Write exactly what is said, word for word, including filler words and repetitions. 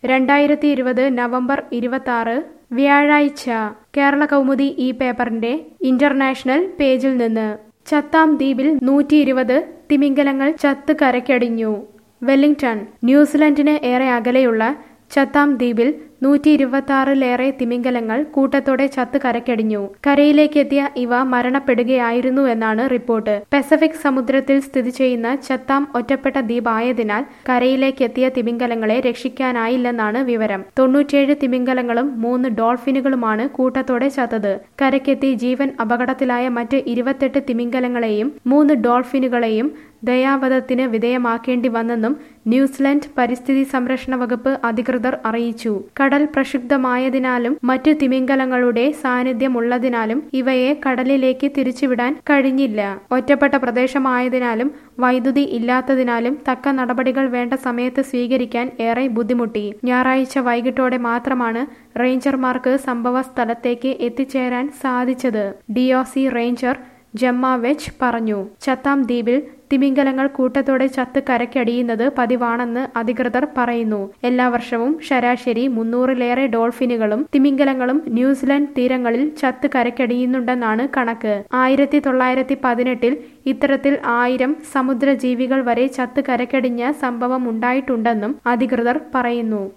രണ്ടായിരത്തി ഇരുപത് നവംബർ ഇരുപത്തി ആറ് വ്യാഴാഴ്ച കേരള കൗമുദി ഈ പേപ്പറിന്റെ ഇന്റർനാഷണൽ പേജിൽ നിന്ന് ചത്താം ദ്വീപിൽ നൂറ്റി ഇരുപത് തിമിംഗലങ്ങൾ ചത്ത് കരയ്ക്കടിഞ്ഞു. വെല്ലിംഗ്ടൺ. ന്യൂസിലൻഡിന് ഏറെ അകലെയുള്ള ചത്താം ദ്വീപിൽ നൂറ്റി ഇരുപത്തി ആറിലേറെ തിമിംഗലങ്ങൾ കൂട്ടത്തോടെ ചത്ത് കരയ്ക്കടിഞ്ഞു. കരയിലേക്കെത്തിയ ഇവ മരണപ്പെടുകയായിരുന്നു എന്നാണ് റിപ്പോർട്ട്. പസഫിക് സമുദ്രത്തിൽ സ്ഥിതി ചെയ്യുന്ന ചത്താം ഒറ്റപ്പെട്ട ദ്വീപായതിനാൽ കരയിലേക്കെത്തിയ തിമിംഗലങ്ങളെ രക്ഷിക്കാനായില്ലെന്നാണ് വിവരം. തൊണ്ണൂറ്റിയേഴ് തിമിംഗലങ്ങളും മൂന്ന് ഡോൾഫിനുകളുമാണ് കൂട്ടത്തോടെ ചത്തത്. കരയ്ക്കെത്തി ജീവൻ അപകടത്തിലായ മറ്റ് ഇരുപത്തെട്ട് തിമിംഗലങ്ങളെയും മൂന്ന് ഡോൾഫിനുകളെയും ദയാവധത്തിന് വിധേയമാക്കേണ്ടി വന്നെന്നും ന്യൂസിലൻഡ് പരിസ്ഥിതി സംരക്ഷണ വകുപ്പ് അധികൃതർ അറിയിച്ചു. കടൽ പ്രക്ഷുബ്ധമായതിനാലും മറ്റു തിമിംഗലങ്ങളുടെ സാന്നിധ്യമുള്ളതിനാലും ഇവയെ കടലിലേക്ക് തിരിച്ചുവിടാൻ കഴിഞ്ഞില്ല. ഒറ്റപ്പെട്ട പ്രദേശമായതിനാലും വൈദ്യുതി ഇല്ലാത്തതിനാലും തക്ക നടപടികൾ വേണ്ട സമയത്ത് സ്വീകരിക്കാൻ ഏറെ ബുദ്ധിമുട്ടി. ഞായറാഴ്ച വൈകിട്ടോടെ മാത്രമാണ് റേഞ്ചർമാർക്ക് സംഭവ സ്ഥലത്തേക്ക് എത്തിച്ചേരാൻ സാധിച്ചത്. ഡിഒസി റേഞ്ചർ ജമ്മ വെച്ച് പറഞ്ഞു. ചത്താം ദ്വീപിൽ തിമിംഗലങ്ങൾ കൂട്ടത്തോടെ ചത്ത് കരയ്ക്കടിയുന്നത് പതിവാണെന്ന് അധികൃതർ പറയുന്നു. എല്ലാ വർഷവും ശരാശരി മുന്നൂറിലേറെ ഡോൾഫിനുകളും തിമിംഗലങ്ങളും ന്യൂസിലൻഡ് തീരങ്ങളിൽ ചത്ത് കരയ്ക്കടിയുന്നുണ്ടെന്നാണ് കണക്ക്. ആയിരത്തി തൊള്ളായിരത്തി പതിനെട്ടിൽ ഇത്തരത്തിൽ ആയിരം സമുദ്രജീവികൾ വരെ ചത്ത് കരയ്ക്കടിഞ്ഞ സംഭവം ഉണ്ടായിട്ടുണ്ടെന്നും അധികൃതർ പറയുന്നു.